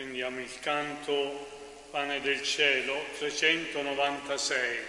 Prendiamo il canto Pane del Cielo 396.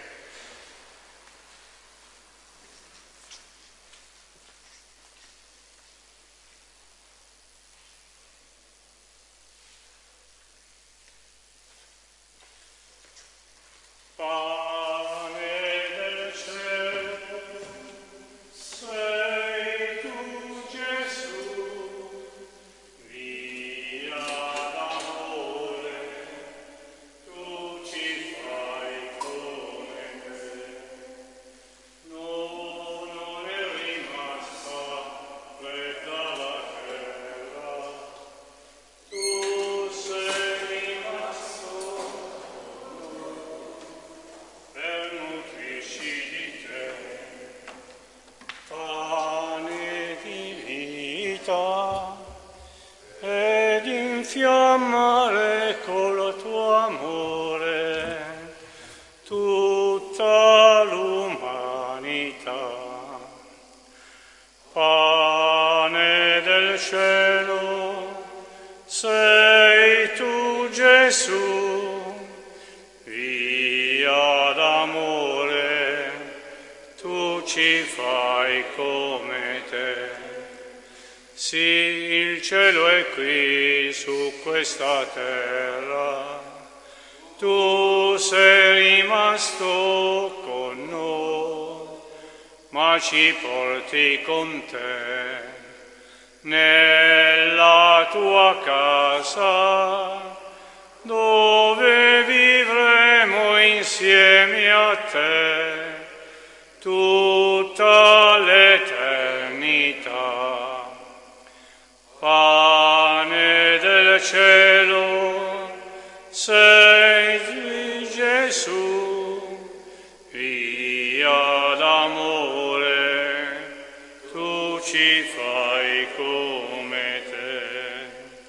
Ed infiammare col tuo amore tutta l'umanità. Pane del cielo, sei tu Gesù, via d'amore, tu ci fai come te. Sì, il cielo è qui su questa terra, tu sei rimasto con noi, ma ci porti con te nella tua casa, dove vivremo insieme a te tutta l'eternità. Pane del cielo, sei Gesù, via d'amore, tu ci fai come te.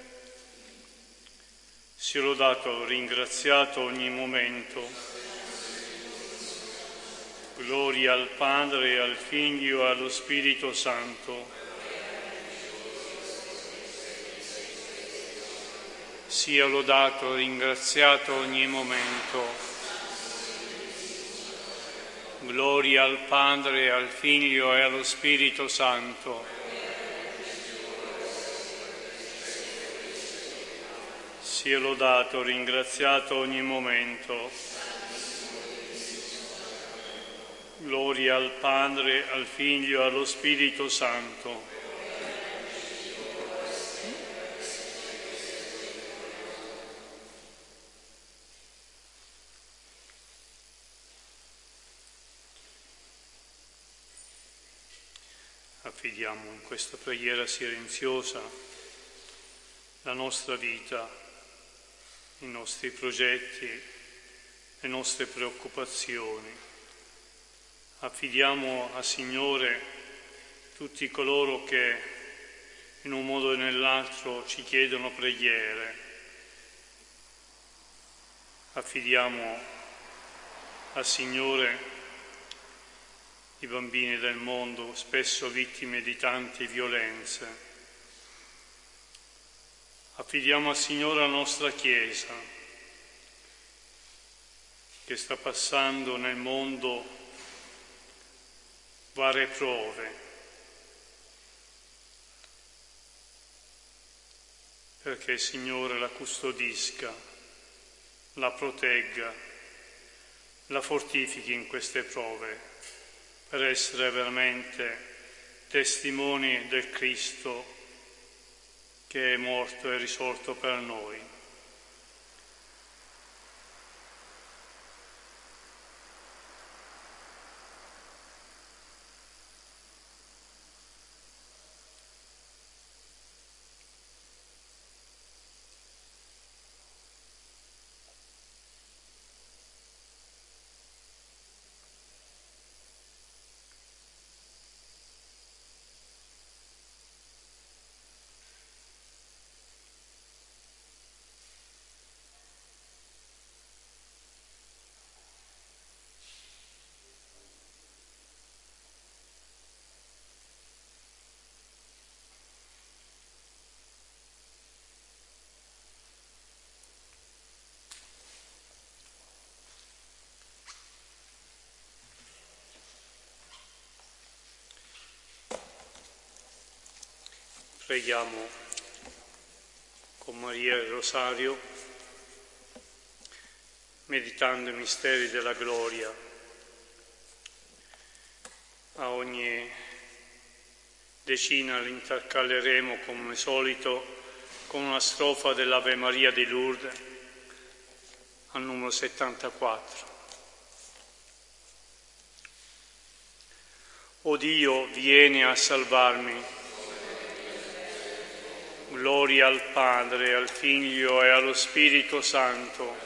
Sia lodato, ringraziato ogni momento. Gloria al Padre, al Figlio e allo Spirito Santo. Sia lodato, ringraziato ogni momento. Gloria al Padre, al Figlio e allo Spirito Santo. Sia lodato, ringraziato ogni momento. Gloria al Padre, al Figlio e allo Spirito Santo. Affidiamo in questa preghiera silenziosa la nostra vita, i nostri progetti, le nostre preoccupazioni. Affidiamo al Signore tutti coloro che in un modo o nell'altro ci chiedono preghiere. Affidiamo al Signore i bambini del mondo, spesso vittime di tante violenze. Affidiamo al Signore la nostra Chiesa, che sta passando nel mondo varie prove, perché il Signore la custodisca, la protegga, la fortifichi in queste prove, per essere veramente testimoni del Cristo che è morto e risorto per noi. Preghiamo con Maria il Rosario, meditando i misteri della gloria. A ogni decina l'intercalleremo come solito con una strofa dell'Ave Maria di Lourdes al numero 74. O Dio, vieni a salvarmi. Gloria al Padre, al Figlio e allo Spirito Santo.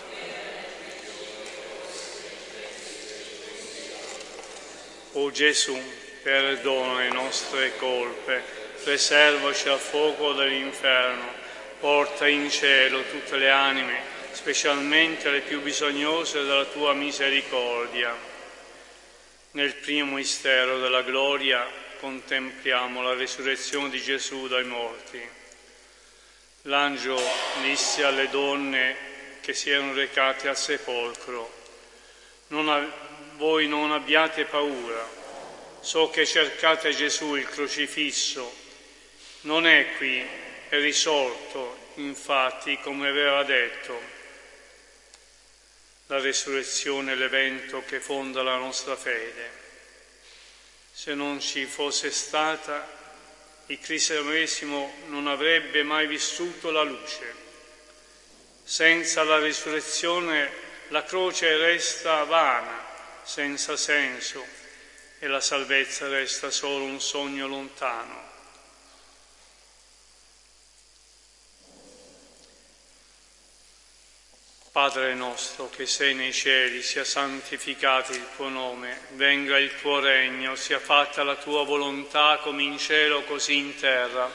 O Gesù, perdona le nostre colpe, preservaci dal fuoco dell'inferno, porta in cielo tutte le anime, specialmente le più bisognose della tua misericordia. Nel primo mistero della gloria contempliamo la resurrezione di Gesù dai morti. L'angelo disse alle donne che si erano recate al sepolcro: voi non abbiate paura, so che cercate Gesù il crocifisso, non è qui, è risorto, infatti, come aveva detto. La resurrezione è l'evento che fonda la nostra fede. Se non ci fosse stata, il cristianesimo non avrebbe mai vissuto la luce. Senza la risurrezione la croce resta vana, senza senso, e la salvezza resta solo un sogno lontano. Padre nostro che sei nei cieli, sia santificato il tuo nome, venga il tuo regno, sia fatta la tua volontà come in cielo così in terra.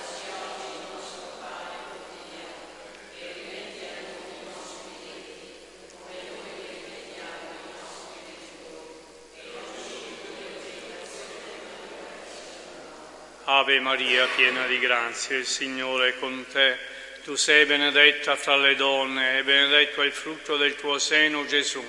Ave Maria, piena di grazia, il Signore è con te. Tu sei benedetta fra le donne e benedetto è il frutto del tuo seno, Gesù.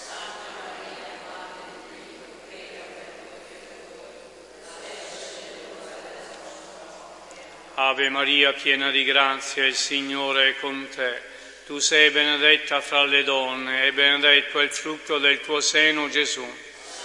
Ave Maria, piena di grazia, il Signore è con te. Tu sei benedetta fra le donne e benedetto è il frutto del tuo seno, Gesù.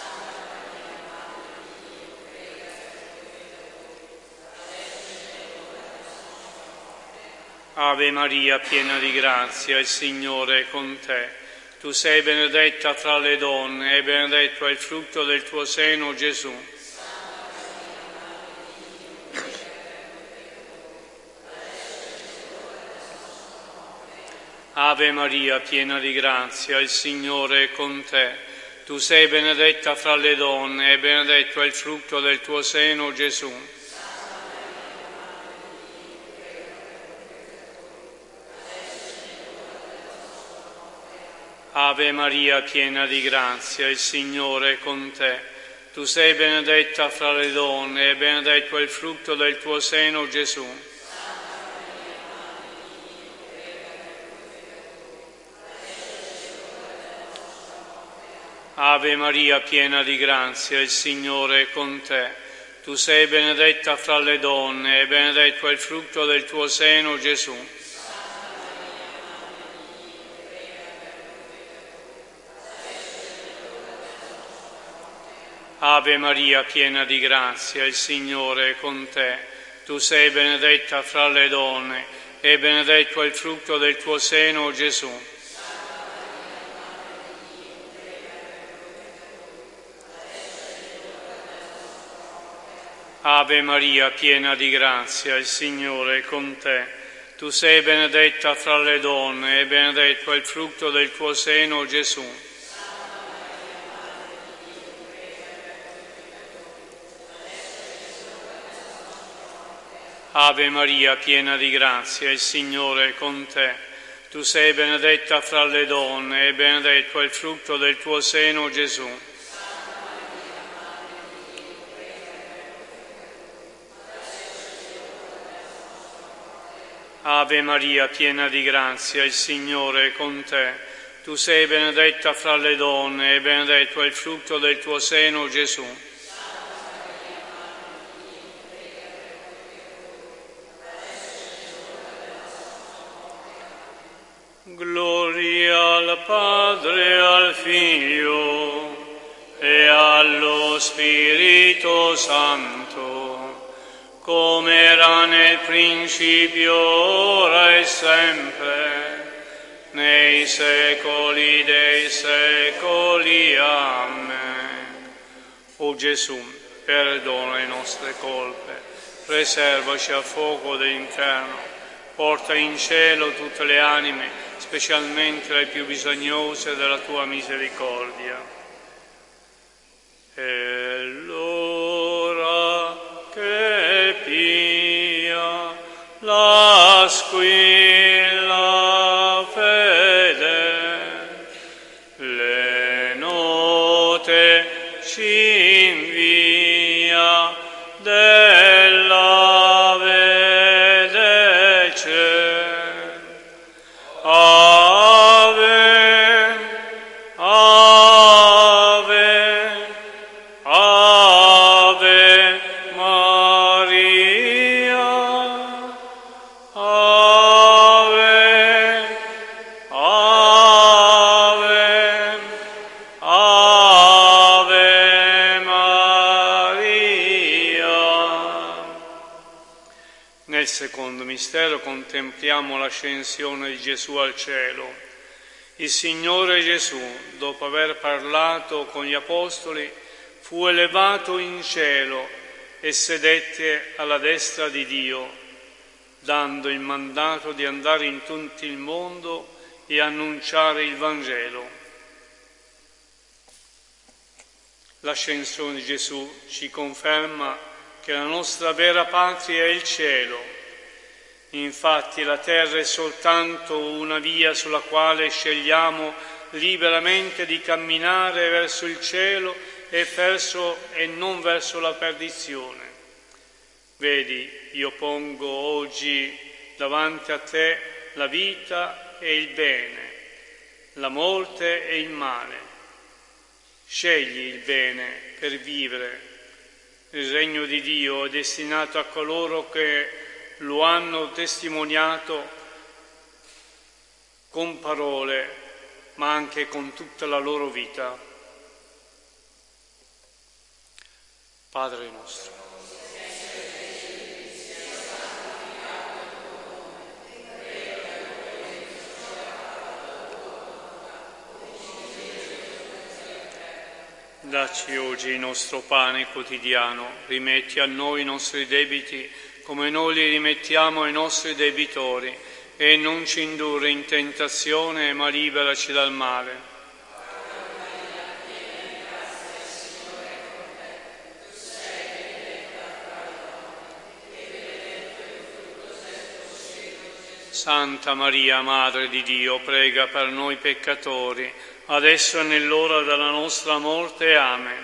Ave Maria, piena di grazia, il Signore è con te. Tu sei benedetta fra le donne e benedetto è il frutto del tuo seno, Gesù. Ave Maria, piena di grazia, il Signore è con te. Tu sei benedetta fra le donne e benedetto è il frutto del tuo seno, Gesù. Ave Maria, piena di grazia, il Signore è con te. Tu sei benedetta fra le donne e benedetto è il frutto del tuo seno, Gesù. Ave Maria, piena di grazia, il Signore è con te. Tu sei benedetta fra le donne e benedetto è il frutto del tuo seno, Gesù. Ave Maria, piena di grazia, il Signore è con te. Tu sei benedetta fra le donne e benedetto è il frutto del tuo seno, Gesù. Ave Maria, piena di grazia, il Signore è con te. Tu sei benedetta fra le donne e benedetto è il frutto del tuo seno, Gesù. Ave Maria, piena di grazia, il Signore è con te. Tu sei benedetta fra le donne e benedetto è il frutto del tuo seno, Gesù. Ave Maria, piena di grazia, il Signore è con te. Tu sei benedetta fra le donne e benedetto è il frutto del tuo seno, Gesù. Gloria al Padre, al Figlio e allo Spirito Santo, come era nel principio, ora e sempre, nei secoli dei secoli. Amen. O Gesù, perdona le nostre colpe, preservaci al fuoco dell'inferno, porta in cielo tutte le anime, specialmente le più bisognose della tua misericordia. E l'ora che pia la squilla fede, le note ci invia della vedece. Ave, Ave, Ave Maria, Ave, Ave, Ave Maria. Nel secondo mistero contempliamo l'ascensione di Gesù al cielo. Il Signore Gesù, dopo aver parlato con gli Apostoli, fu elevato in cielo e sedette alla destra di Dio, dando il mandato di andare in tutto il mondo e annunciare il Vangelo. L'ascensione di Gesù ci conferma che la nostra vera patria è il cielo. Infatti la terra è soltanto una via sulla quale scegliamo liberamente di camminare verso il cielo e non verso la perdizione. Vedi, io pongo oggi davanti a te la vita e il bene, la morte e il male. Scegli il bene per vivere. Il regno di Dio è destinato a coloro che lo hanno testimoniato con parole, ma anche con tutta la loro vita. Padre nostro. Dacci oggi il nostro pane quotidiano, rimetti a noi i nostri debiti, come noi li rimettiamo ai nostri debitori, e non ci indurre in tentazione, ma liberaci dal male. Santa Maria, Madre di Dio, prega per noi peccatori, adesso e nell'ora della nostra morte. Amen.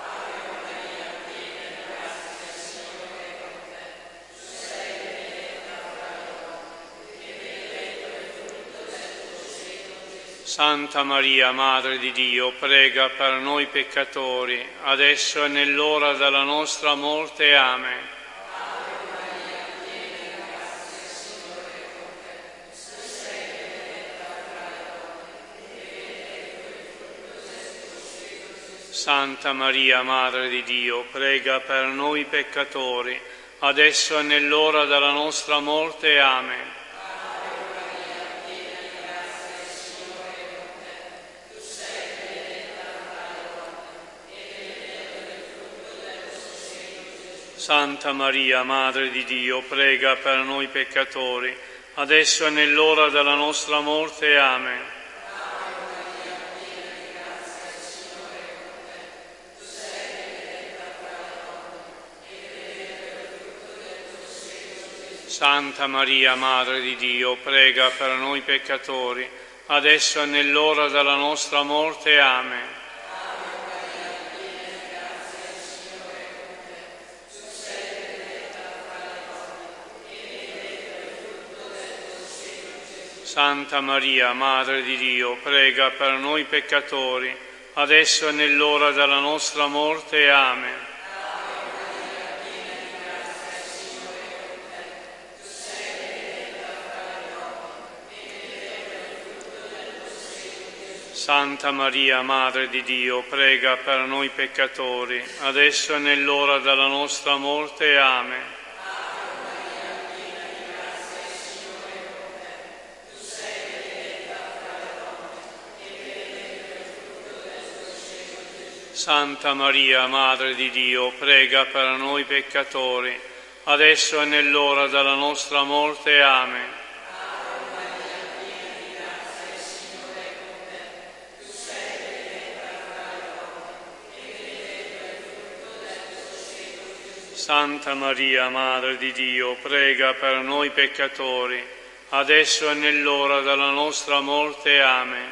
Santa Maria, Madre di Dio, prega per noi peccatori, adesso e nell'ora della nostra morte. Amen. Santa Maria, Madre di Dio, prega per noi peccatori, adesso e nell'ora della nostra morte. Amen. Santa Maria, Madre di Dio, prega per noi peccatori, adesso e nell'ora della nostra morte. Amen. Santa Maria, Madre di Dio, prega per noi peccatori, adesso e nell'ora della nostra morte. Amen. Santa Maria, Madre di Dio, prega per noi peccatori, adesso e nell'ora della nostra morte. Amen. Santa Maria, Madre di Dio, prega per noi peccatori, adesso e nell'ora della nostra morte. Amen. Santa Maria, Madre di Dio, prega per noi peccatori, adesso e nell'ora della nostra morte. Amen. Santa Maria, Madre di Dio, prega per noi peccatori, adesso e nell'ora della nostra morte. Amen.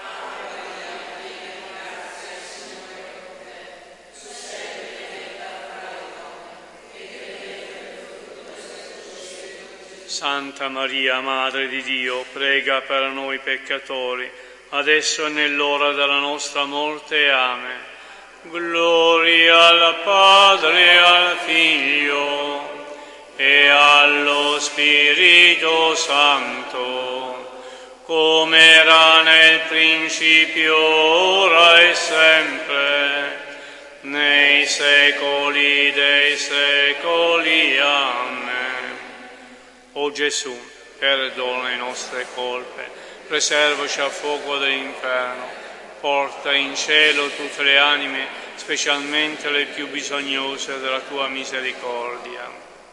Santa Maria, Madre di Dio, prega per noi peccatori, adesso e nell'ora della nostra morte. Amen. Gloria al Padre, al Figlio e allo Spirito Santo, come era nel principio, ora e sempre, nei secoli dei secoli. Amen. O Gesù, perdona le nostre colpe, preservaci dal fuoco dell'inferno, porta in cielo tutte le anime, specialmente le più bisognose della tua misericordia.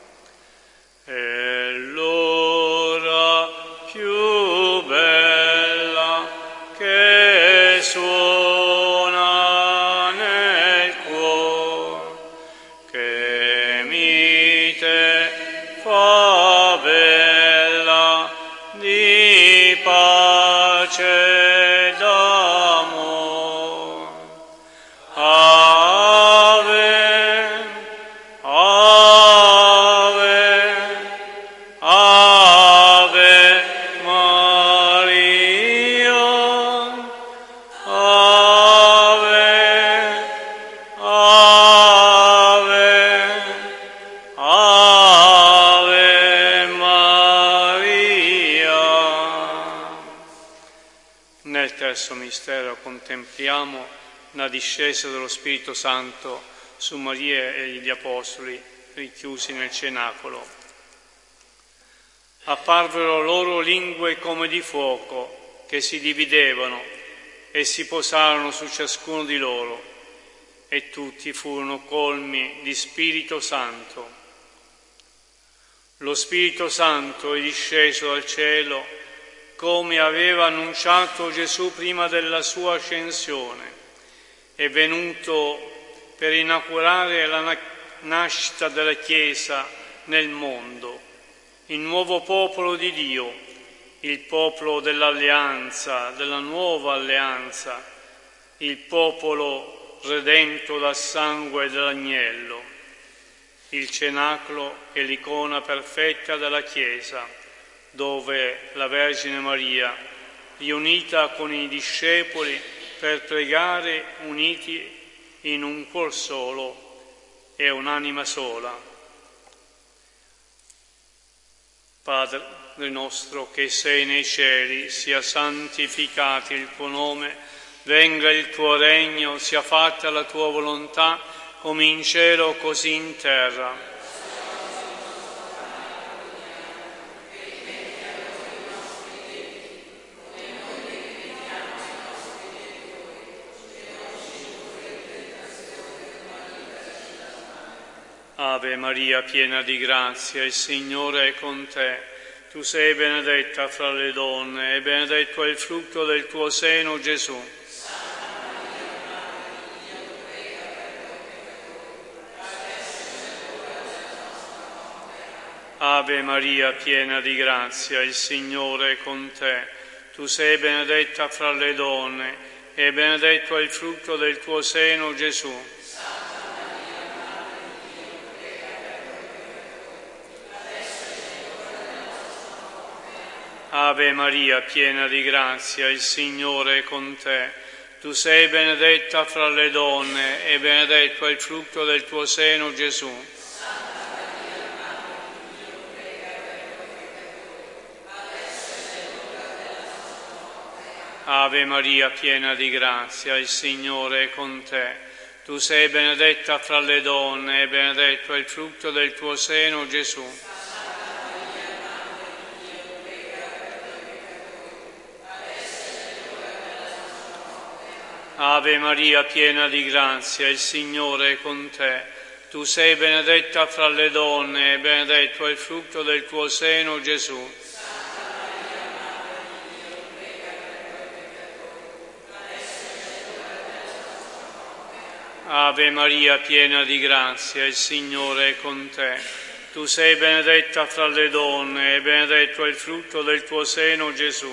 E l'ora più bella che suona nel cuore, che mite fa bella di pace. Nel terzo mistero contempliamo la discesa dello Spirito Santo su Maria e gli Apostoli richiusi nel cenacolo. Apparvero loro lingue come di fuoco che si dividevano e si posarono su ciascuno di loro, e tutti furono colmi di Spirito Santo. Lo Spirito Santo è disceso dal cielo come aveva annunciato Gesù prima della sua ascensione. È venuto per inaugurare la nascita della Chiesa nel mondo, il nuovo popolo di Dio, il popolo dell'alleanza, della nuova alleanza, il popolo redento dal sangue dell'agnello. Il cenacolo è l'icona perfetta della Chiesa, dove la Vergine Maria, riunita con i discepoli per pregare uniti in un cuor solo e un'anima sola. Padre nostro che sei nei cieli, sia santificato il tuo nome, venga il tuo regno, sia fatta la tua volontà, come in cielo così in terra. Ave Maria, piena di grazia, il Signore è con te. Tu sei benedetta fra le donne e benedetto è il frutto del tuo seno, Gesù. Ave Maria, piena di grazia, il Signore è con te. Tu sei benedetta fra le donne e benedetto è il frutto del tuo seno, Gesù. Ave Maria, piena di grazia, il Signore è con te. Tu sei benedetta fra le donne e benedetto è il frutto del tuo seno, Gesù. Ave Maria, piena di grazia, il Signore è con te. Tu sei benedetta fra le donne e benedetto è il frutto del tuo seno, Gesù. Ave Maria, piena di grazia, il Signore è con te. Tu sei benedetta fra le donne e benedetto è il frutto del tuo seno, Gesù. Ave Maria, piena di grazia, il Signore è con te. Tu sei benedetta fra le donne e benedetto è il frutto del tuo seno, Gesù.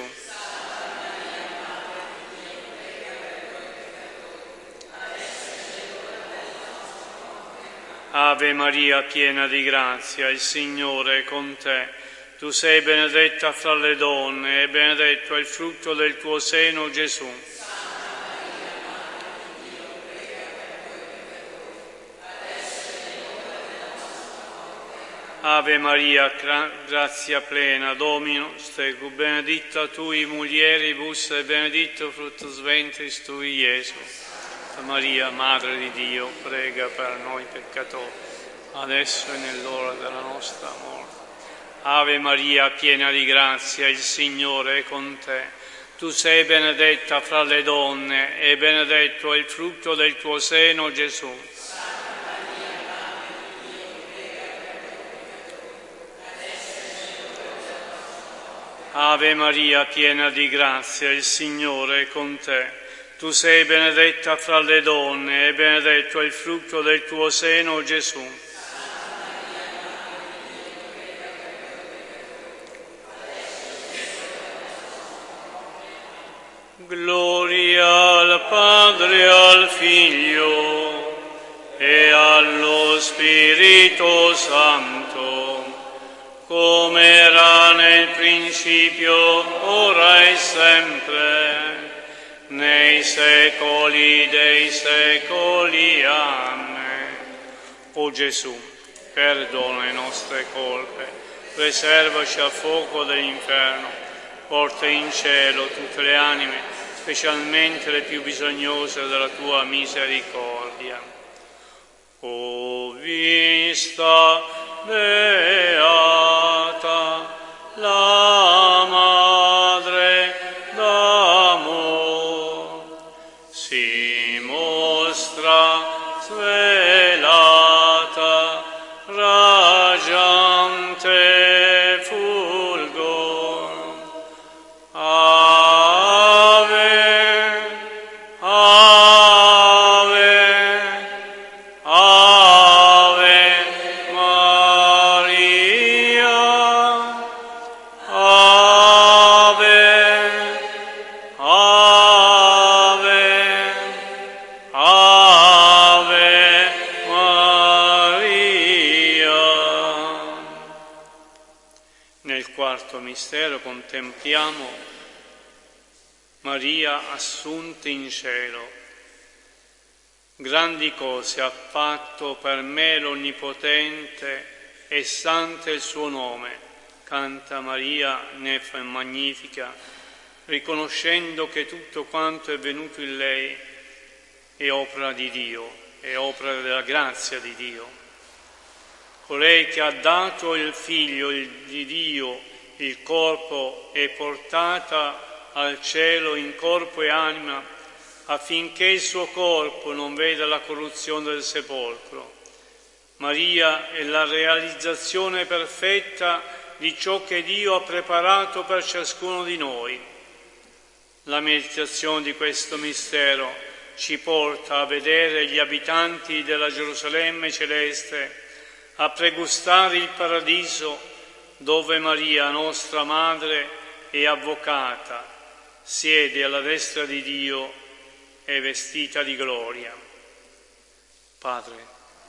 Ave Maria, piena di grazia, il Signore è con te. Tu sei benedetta fra le donne e benedetto è il frutto del tuo seno, Gesù. Ave Maria, grazia plena, Dominus tecum, benedicta tui mulieribus e benedictus fructus ventris tui, Gesù. Santa Maria, Madre di Dio, prega per noi peccatori, adesso e nell'ora della nostra morte. Ave Maria, piena di grazia, il Signore è con te. Tu sei benedetta fra le donne e benedetto è il frutto del tuo seno, Gesù. Ave Maria, piena di grazia, il Signore è con te. Tu sei benedetta fra le donne e benedetto è il frutto del tuo seno, Gesù. Gloria al Padre, al Figlio e allo Spirito Santo, come era nel principio, ora e sempre, nei secoli dei secoli. Amen. O Gesù, perdona le nostre colpe, preservaci dal fuoco dell'inferno, porta in cielo tutte le anime, specialmente le più bisognose della tua misericordia. O vista beata la Madre d'amor, si mostra svelata, raggiante fulgor. Ave, Ave, Ave Maria, Ave, Ave, Ave Maria. Nel quarto mistero contempliamo Maria assunta in cielo. Grandi cose ha fatto per me l'Onnipotente e santo è il suo nome. Canta Maria nef magnifica, riconoscendo che tutto quanto è venuto in lei è opera di Dio, è opera della grazia di Dio. Colei che ha dato il Figlio di Dio, il corpo, è portata al cielo in corpo e anima, affinché il suo corpo non veda la corruzione del sepolcro. Maria è la realizzazione perfetta di ciò che Dio ha preparato per ciascuno di noi. La meditazione di questo mistero ci porta a vedere gli abitanti della Gerusalemme celeste, a pregustare il paradiso dove Maria, nostra Madre, è avvocata, siede alla destra di Dio e vestita di gloria. Padre,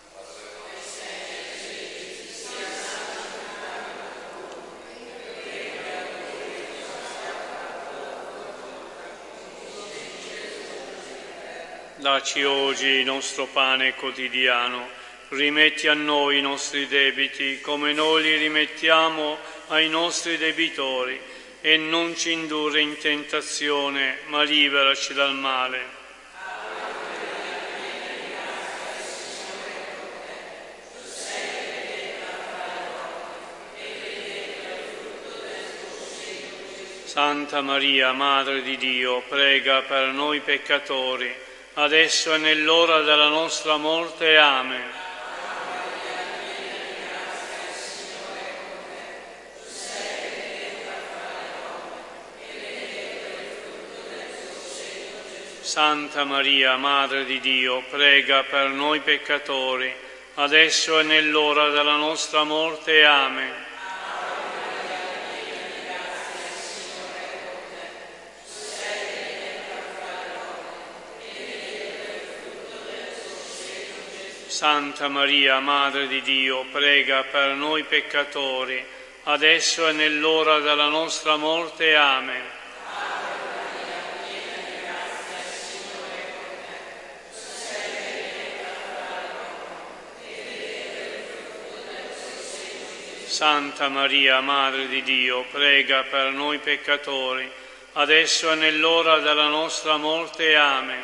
dacci oggi il nostro pane quotidiano, rimetti a noi i nostri debiti come noi li rimettiamo ai nostri debitori, e non ci indurre in tentazione, ma liberaci dal male. Santa Maria, Madre di Dio, prega per noi peccatori, adesso e nell'ora della nostra morte. Amen. Santa Maria, Madre di Dio, prega per noi peccatori, adesso e nell'ora della nostra morte. Amen. Santa Maria, Madre di Dio, prega per noi peccatori, adesso e nell'ora della nostra morte. Amen. Santa Maria, Madre di Dio, prega per noi peccatori, adesso e nell'ora della nostra morte. Amen.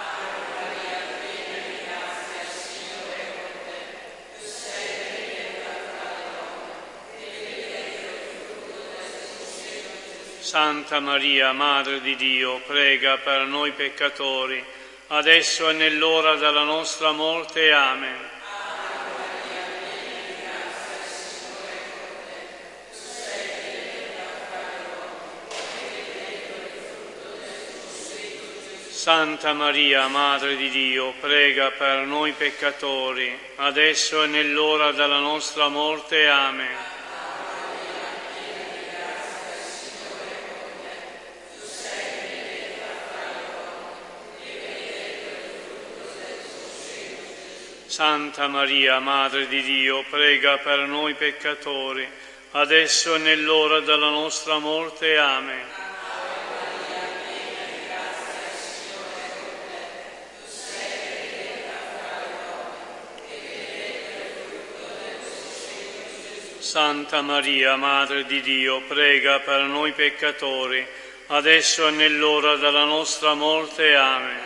Santa Maria, Madre di Dio, prega per noi peccatori, adesso e nell'ora della nostra morte. Amen. Santa Maria, Madre di Dio, prega per noi peccatori, adesso e nell'ora della nostra morte. Amen. Santa Maria, Madre di Dio, prega per noi peccatori, adesso e nell'ora della nostra morte. Amen. Santa Maria, Madre di Dio, prega per noi peccatori, adesso e nell'ora della nostra morte. Amen.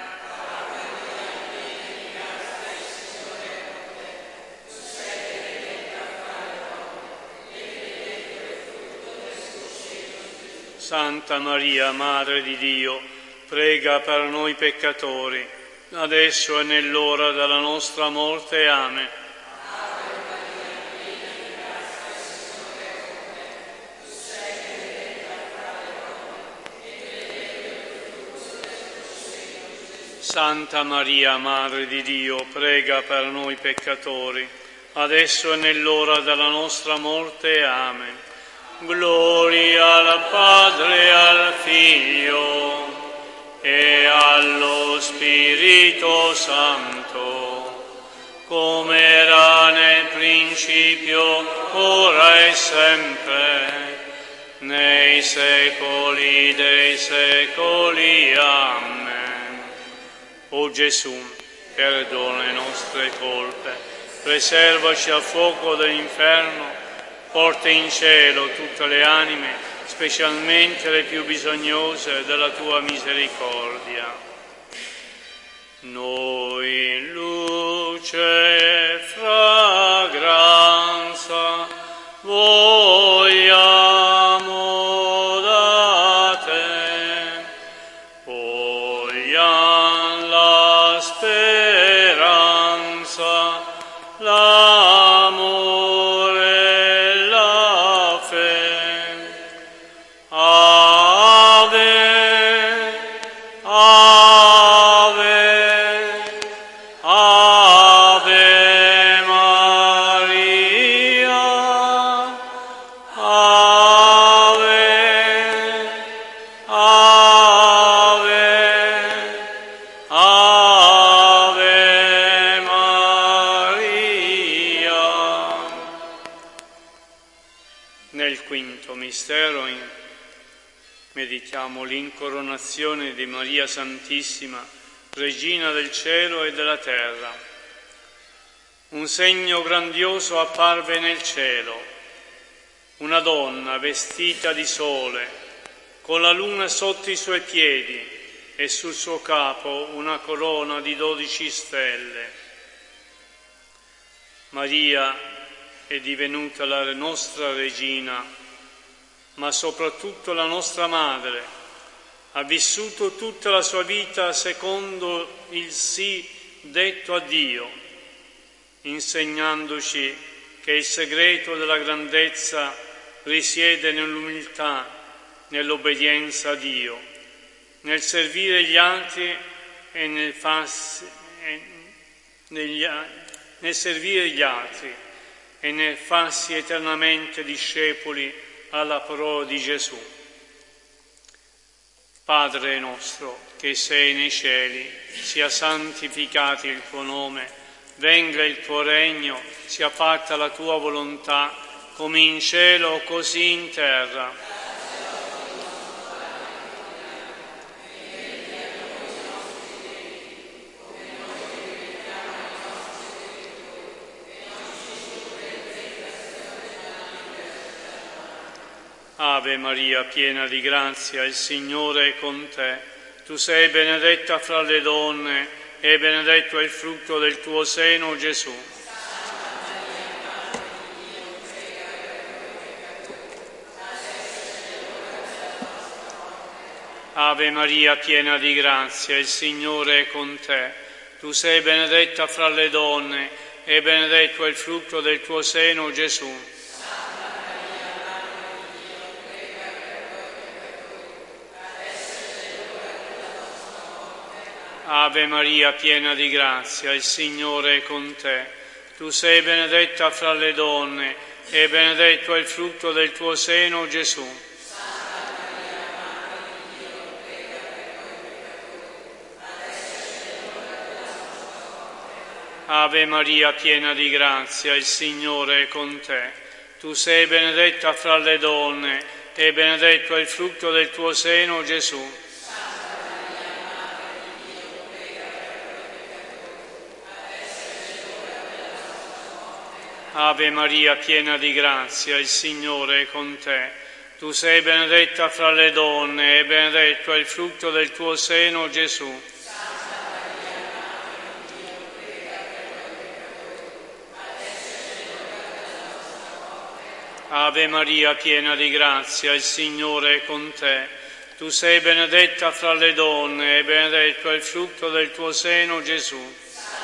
Santa Maria, Madre di Dio, prega per noi peccatori, adesso e nell'ora della nostra morte. Amen. Santa Maria, Madre di Dio, prega per noi peccatori, adesso e nell'ora della nostra morte. Amen. Gloria al Padre, al Figlio e allo Spirito Santo, come era nel principio, ora e sempre, nei secoli dei secoli. Amen. O Gesù, perdona le nostre colpe, preservaci dal fuoco dell'inferno, porta in cielo tutte le anime, specialmente le più bisognose della tua misericordia. Noi, luce e fragranza, vogliamo da te, vogliamo la speranza, l'amore, meditiamo l'incoronazione di Maria Santissima, Regina del cielo e della terra. Un segno grandioso apparve nel cielo, una donna vestita di sole, con la luna sotto i suoi piedi e sul suo capo una corona di 12 stelle. Maria è divenuta la nostra regina, ma soprattutto la nostra madre. Ha vissuto tutta la sua vita secondo il sì detto a Dio, insegnandoci che il segreto della grandezza risiede nell'umiltà, nell'obbedienza a Dio, nel servire gli altri e nel servire gli altri e nel farsi eternamente discepoli alla parola di Gesù. Padre nostro che sei nei cieli, sia santificato il tuo nome, venga il tuo regno, sia fatta la tua volontà, come in cielo così in terra. Ave Maria, piena di grazia, il Signore è con te. Tu sei benedetta fra le donne e benedetto è il frutto del tuo seno, Gesù. Ave Maria, piena di grazia, il Signore è con te. Tu sei benedetta fra le donne e benedetto è il frutto del tuo seno, Gesù. Ave Maria, piena di grazia, il Signore è con te. Tu sei benedetta fra le donne e benedetto è il frutto del tuo seno, Gesù. Ave Maria, piena di grazia, il Signore è con te. Tu sei benedetta fra le donne e benedetto è il frutto del tuo seno, Gesù. Ave Maria, piena di grazia, il Signore è con te. Tu sei benedetta fra le donne e benedetto è il frutto del tuo seno, Gesù. Ave Maria, piena di grazia, il Signore è con te. Tu sei benedetta fra le donne e benedetto è il frutto del tuo seno, Gesù.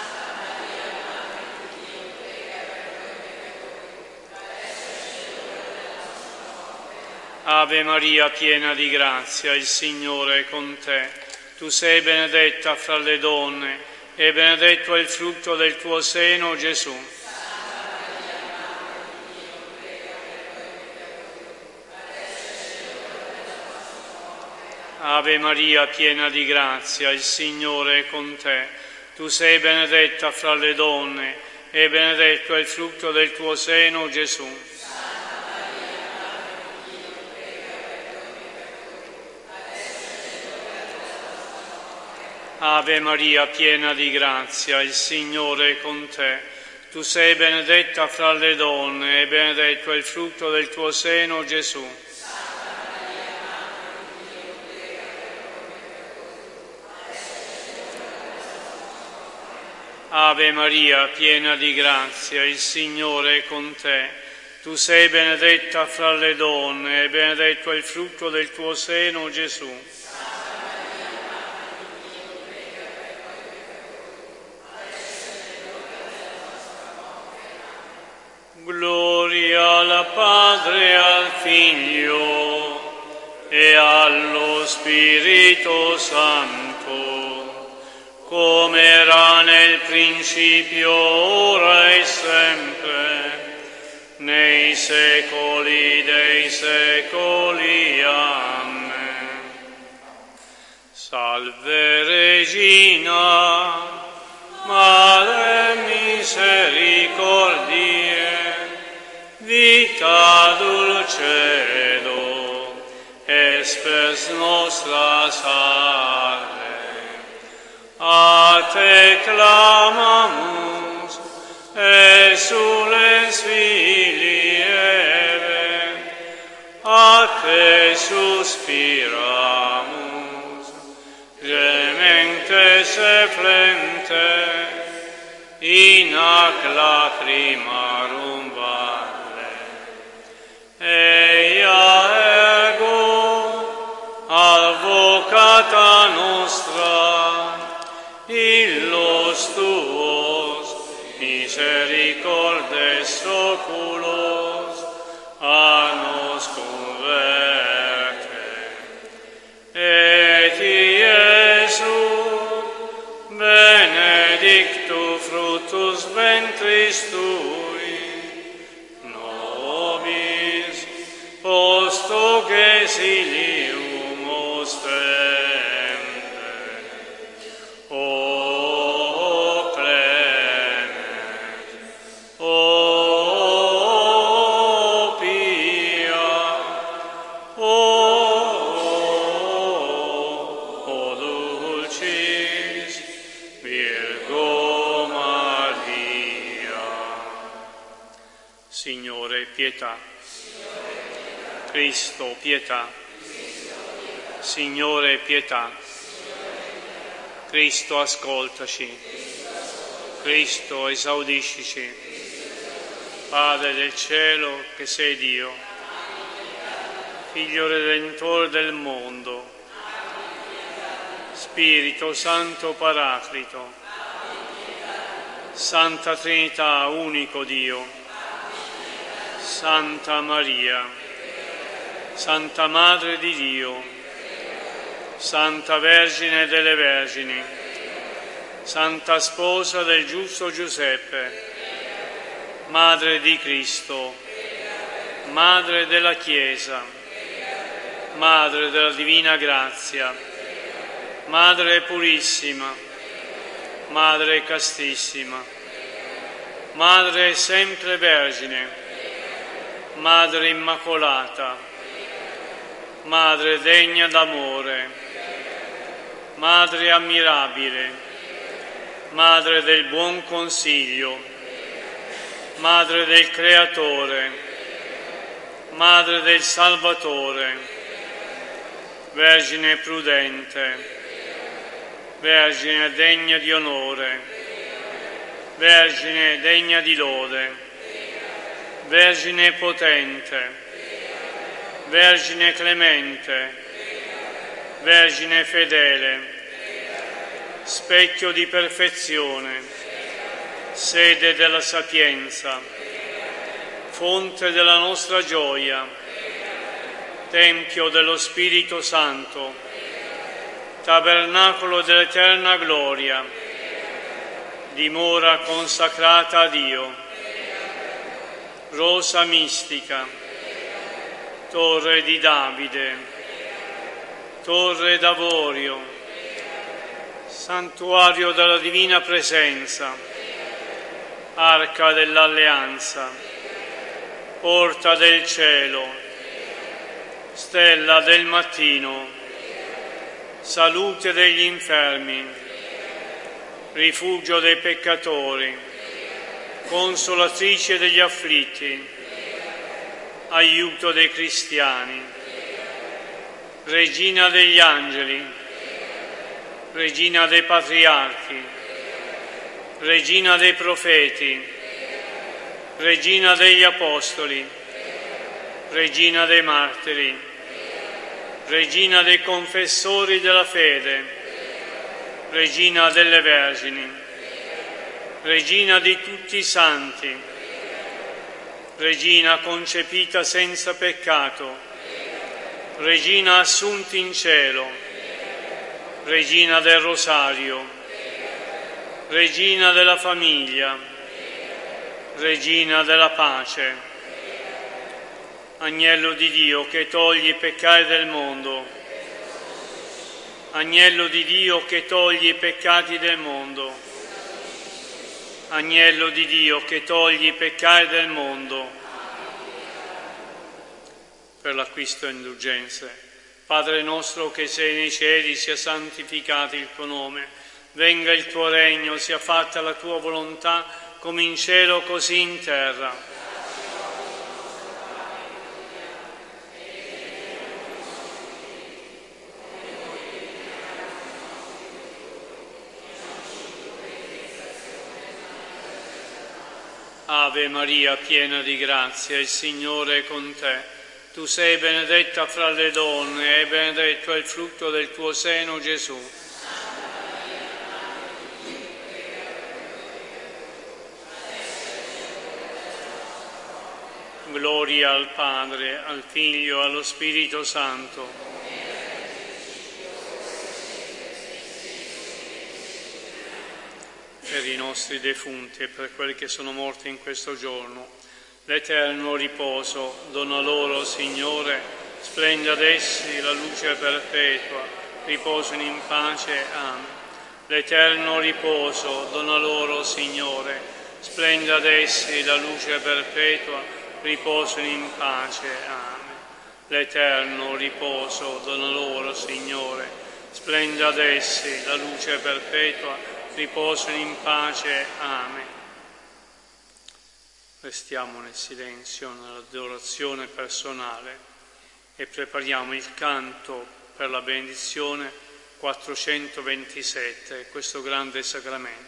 Ave Maria, piena di grazia, il Signore è con te. Tu sei benedetta fra le donne e benedetto è il frutto del tuo seno, Gesù. Ave Maria, piena di grazia, il Signore è con te. Tu sei benedetta fra le donne e benedetto è il frutto del tuo seno, Gesù. Ave Maria, piena di grazia, il Signore è con te. Tu sei benedetta fra le donne e benedetto è il frutto del tuo seno, Gesù. Ave Maria, piena di grazia, il Signore è con te. Tu sei benedetta fra le donne e benedetto è il frutto del tuo seno, Gesù. Gloria al Padre e al Figlio e allo Spirito Santo, come era nel principio, ora e sempre, nei secoli dei secoli. Amen. Salve Regina, Madre misericordiae, vita dulcedo, espes nostra salve. A te clamamus, exules filii Eve, a te suspiramus, gementes et flente, in hac lacrimarum valle. Eia ergo advocata nostra, illos tuos misericordes oculos a nos converte. Et Iesu, benedictus fructus ventris tui, nobis post exilium ostendet. O clement, o pia, o dulcis Virgo Maria. Signore, pietà. Cristo, pietà. Signore, pietà. Cristo, ascoltaci. Cristo, esaudiscici. Padre del cielo, che sei Dio, Figlio Redentore del mondo, Spirito Santo Paraclito, Santa Trinità, unico Dio, Santa Maria, Santa Madre di Dio, Santa Vergine delle Vergini, Santa Sposa del giusto Giuseppe, Madre di Cristo, Madre della Chiesa, Madre della Divina Grazia, Madre Purissima, Madre Castissima, Madre sempre Vergine, Madre Immacolata, Madre degna d'amore, Madre ammirabile, Madre del buon consiglio, Madre del Creatore, Madre del Salvatore, Vergine prudente, Vergine degna di onore, Vergine degna di lode, Vergine potente, Vergine clemente, Vergine fedele, specchio di perfezione, sede della sapienza, fonte della nostra gioia, Tempio dello Spirito Santo, Tabernacolo dell'eterna gloria, dimora consacrata a Dio, Rosa mistica, Torre di Davide, Torre d'Avorio, Santuario della Divina Presenza, Arca dell'Alleanza, Porta del Cielo, Stella del Mattino, Salute degli infermi, Rifugio dei peccatori, Consolatrice degli afflitti, Aiuto dei cristiani, Regina degli angeli, Regina dei patriarchi, Regina dei profeti, Regina degli apostoli, Regina dei martiri, Regina dei confessori della fede, Regina delle Vergini, Regina di tutti i santi, Regina concepita senza peccato, Regina assunta in cielo, Regina del Rosario, Regina della famiglia, Regina della pace, Agnello di Dio che togli i peccati del mondo, Agnello di Dio che togli i peccati del mondo, Agnello di Dio che togli i peccati del mondo. Per l'acquisto indulgenze. Padre nostro che sei nei cieli, sia santificato il tuo nome, venga il tuo regno, sia fatta la tua volontà, come in cielo così in terra. Ave Maria, piena di grazia, il Signore è con te. Tu sei benedetta fra le donne e benedetto è il frutto del tuo seno, Gesù. Gloria al Padre, al Figlio e allo Spirito Santo. Per i nostri defunti e per quelli che sono morti in questo giorno, l'eterno riposo dona loro, Signore, splenda ad essi la luce perpetua, riposino in pace. Amen. L'eterno riposo dona loro, Signore, splenda ad essi la luce perpetua, riposino in pace. Amen. L'eterno riposo dona loro, Signore, splenda ad essi la luce perpetua, riposino in pace. Amen. Restiamo nel silenzio, nell'adorazione personale e prepariamo il canto per la benedizione 427, questo grande sacramento.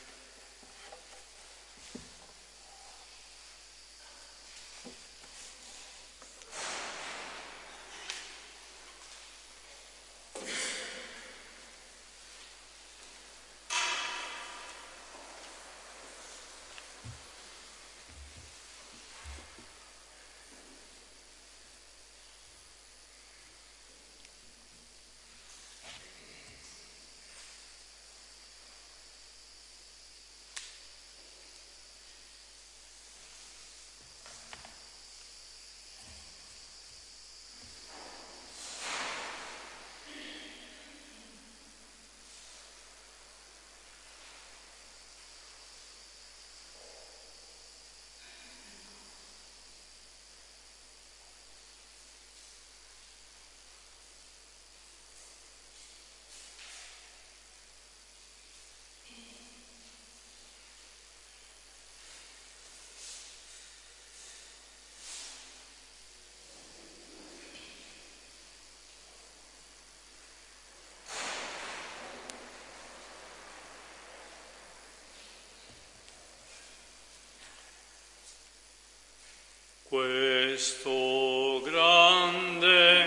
Questo grande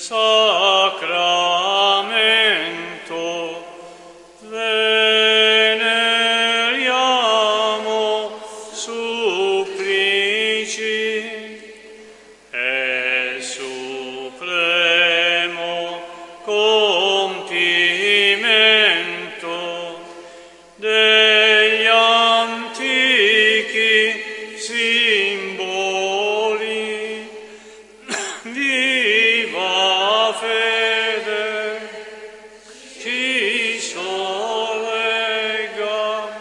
sacramento veneriamo supplici e supremo compimento degli antichi simboli. Viva fede ci sorregga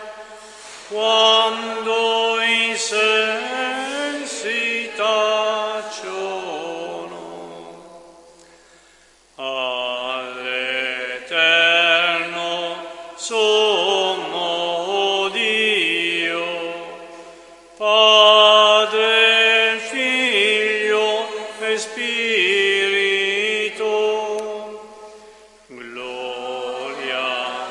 quando i sensi tacciono. All'eterno sommo Dio, Padre, Figlio e Spirito, gloria,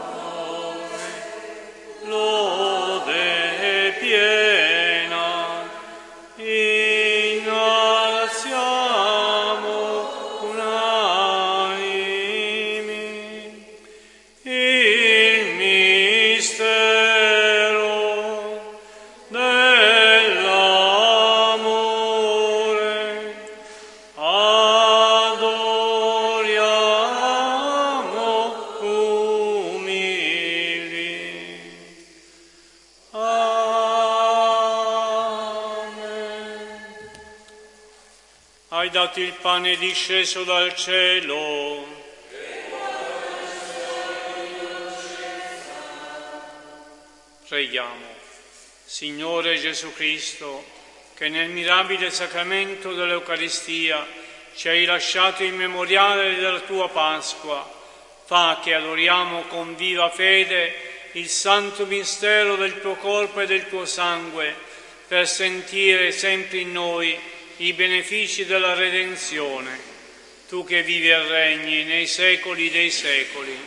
lode piena, innalziamo unanimi il mistero dell'amore. Adoriamo umili. Amen. Hai dato il pane disceso dal cielo. Preghiamo. Signore Gesù Cristo, che nel mirabile sacramento dell'Eucaristia ci hai lasciato il memoriale della tua Pasqua, fa che adoriamo con viva fede il santo mistero del tuo corpo e del tuo sangue, per sentire sempre in noi i benefici della redenzione. Tu che vivi e regni nei secoli dei secoli.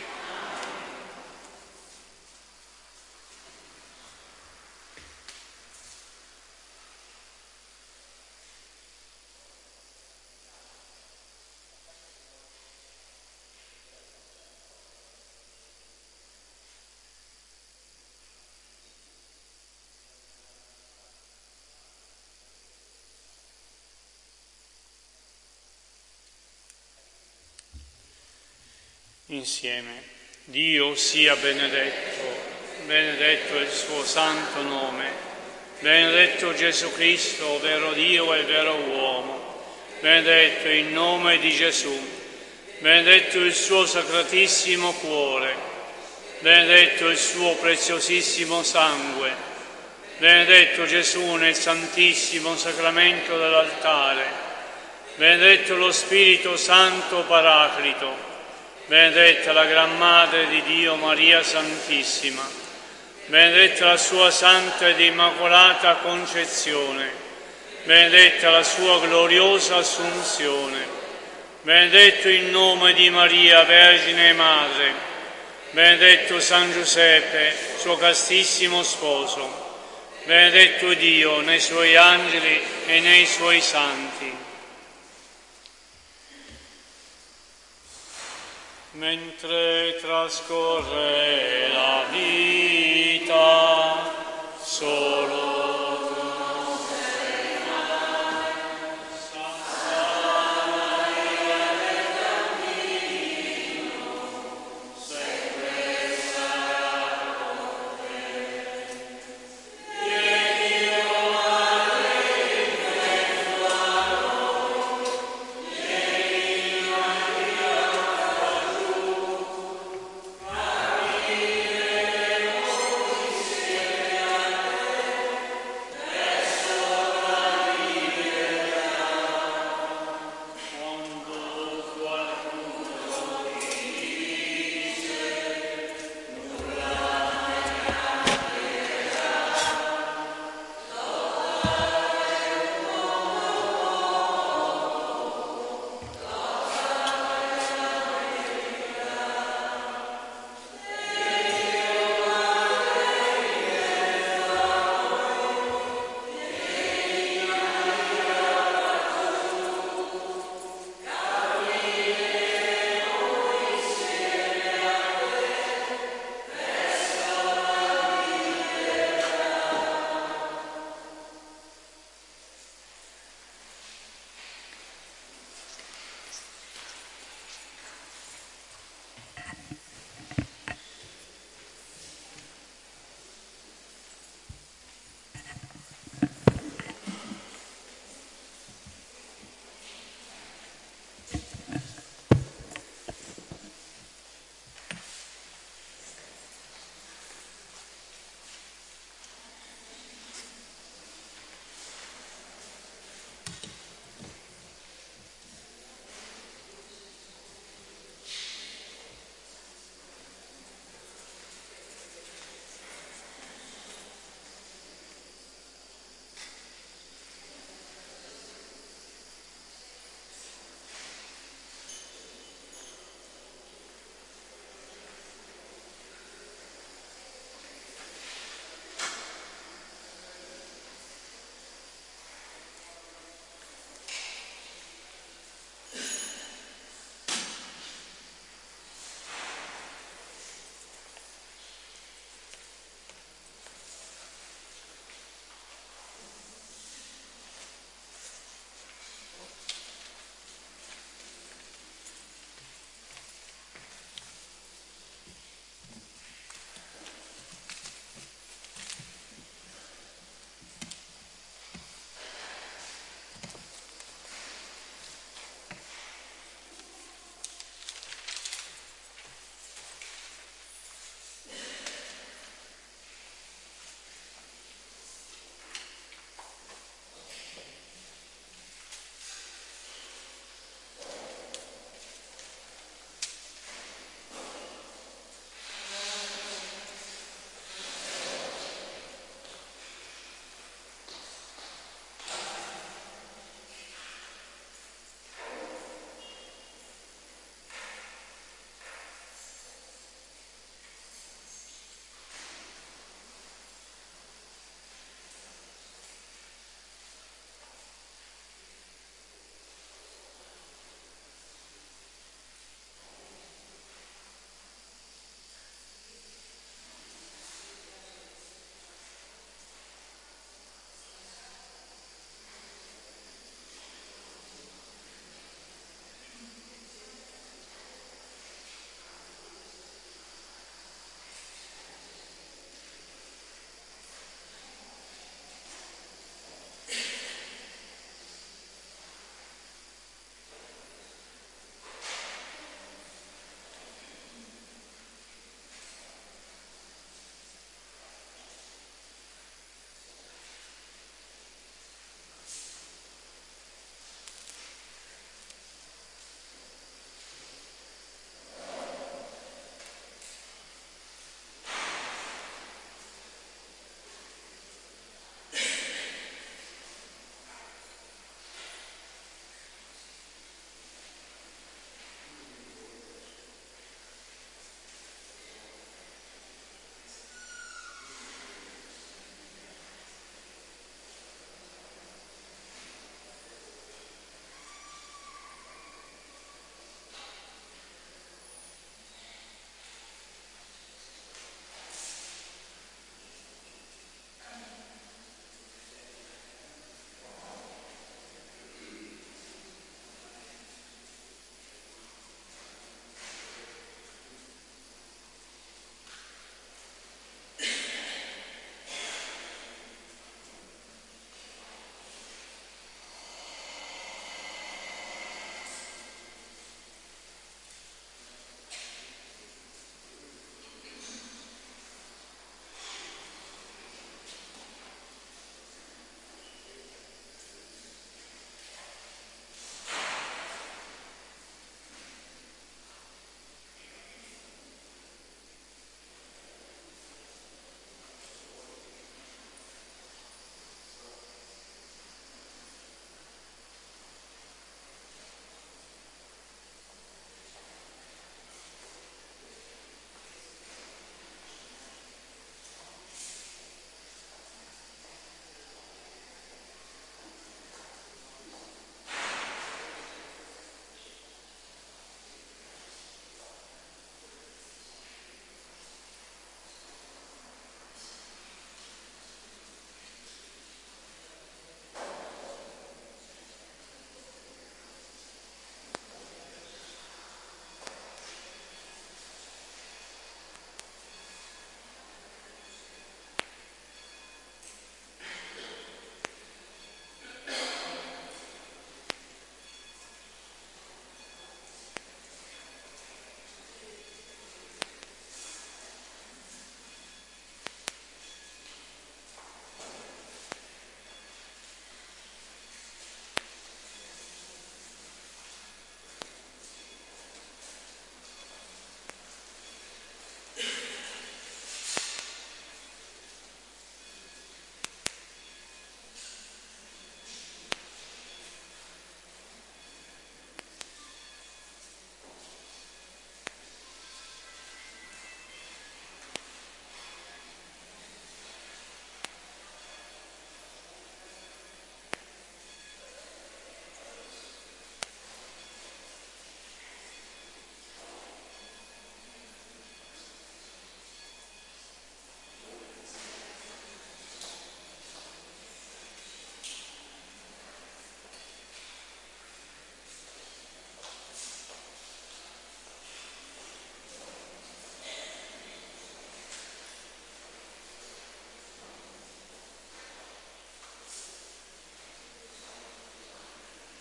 insieme. Dio sia benedetto, benedetto il suo santo nome, benedetto Gesù Cristo, vero Dio e vero uomo, benedetto il nome di Gesù, benedetto il suo sacratissimo cuore, benedetto il suo preziosissimo sangue, benedetto Gesù nel santissimo sacramento dell'altare, benedetto lo Spirito Santo Paraclito, benedetta la Gran Madre di Dio Maria Santissima, benedetta la sua santa ed immacolata concezione, benedetta la sua gloriosa assunzione, benedetto il nome di Maria, Vergine e Madre, benedetto San Giuseppe, suo castissimo sposo, benedetto Dio nei suoi angeli e nei suoi santi. Mentre trascorre la vita, solo